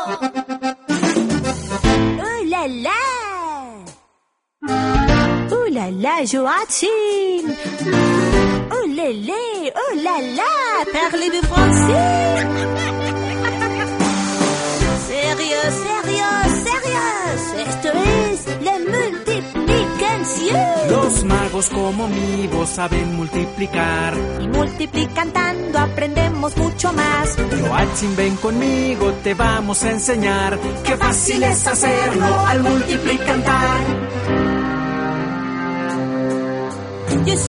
¡Oh, la, la! ¡Oh, la, la, Joachim! ¡Oh, lélé! ¡Oh, la, la! Parlez-vous français? Sérieux, sérieux, sérieux. Esto es la multiplicación. Los magos como mi voz saben multiplicar. Y multiplicando aprendemos mucho más. Joachim, ven conmigo, te vamos a enseñar. Qué fácil es hacerlo al multiplicar.